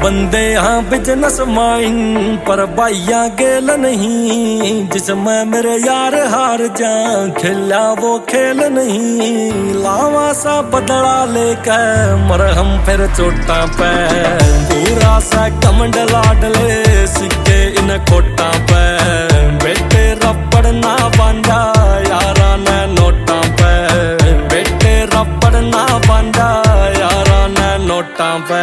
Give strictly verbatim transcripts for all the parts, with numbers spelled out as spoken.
बंदे हाँ business mine पर भाइया गेल नहीं, जिसमें मेरे यार हार जा खेला वो खेल नहीं। लावा सा बदला लेकर मरहम फिर चोटा पे, पूरा सा कमंड लाडले सिक्के इन खोटा पे। बेटे रबड़ ना बांधा यारा ने नोटा पे, बेटे रबड़ ना बांधा यारा ने नोटा पे।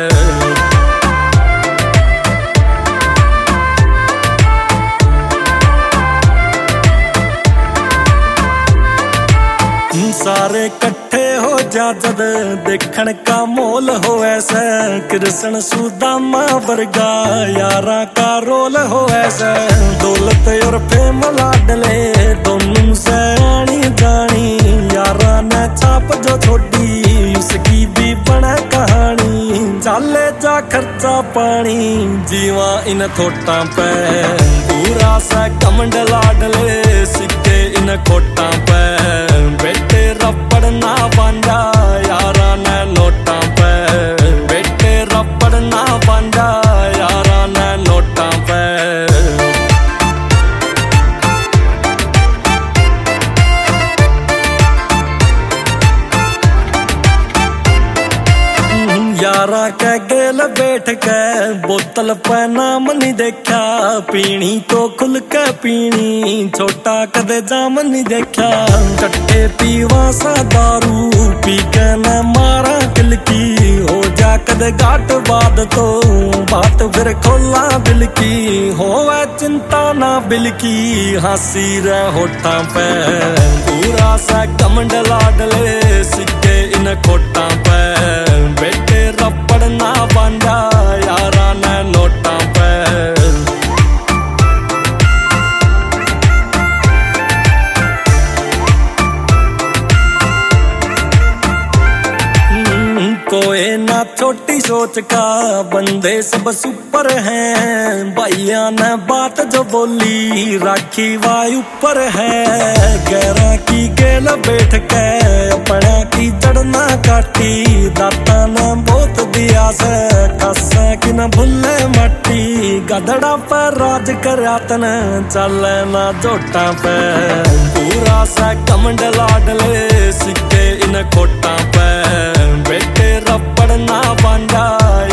सारे कट्ठे हो जा जद देखण का मोल हो ऐसा, कृष्ण सुदामा वर्गा यारा का रोल हो ऐसा। दौलत और फेम लाडले दोनों से आनी जानी, यारा ने छाप जो छोड़ी उसकी भी बना कहानी। चाले जा खर्चा पानी जीवा इन थोटा पे, पूरा सा कमंड लाडले सिक्के इन खोटा पे। बेटे रबड़ ना बांधा यारा ने नोटा पे, बेटे रबड़ ना बांधा यारा ने नोटा पे। यारा के गेल बैठ के बोतल पे नाम नहीं देखा, पीनी तो खुल के पीनी छोटा कदे जाम नहीं देखा। कट्ठे पीवा सा दारू पी के न मारा किलकी, हो जा कदे घाट बाद तो बात फिर खोला दिल की। होवे चिंता ना बिल की हंसी रे होठा पे, पूरा सा कमंड लाडले सिक्के इन खोटा पे। बेटे रबड़ ना बांधा यारा ने नोटा पे। कोई ना छोटी सोच का बंदे सब सुपर हैं, भैया ने बात जो बोली राखी वायु पर है। गैरा की गेल बैठ के अपना की जड़ना काटी, दाता ने बहुत दिया से खासा कि न भूले मट्टी। गधड़ा पर राज करातन चले ना जोटा पे, पूरा सा कमंड लाडले सिक्के इन खोटा पे। बेटे रबड़ ना बांधा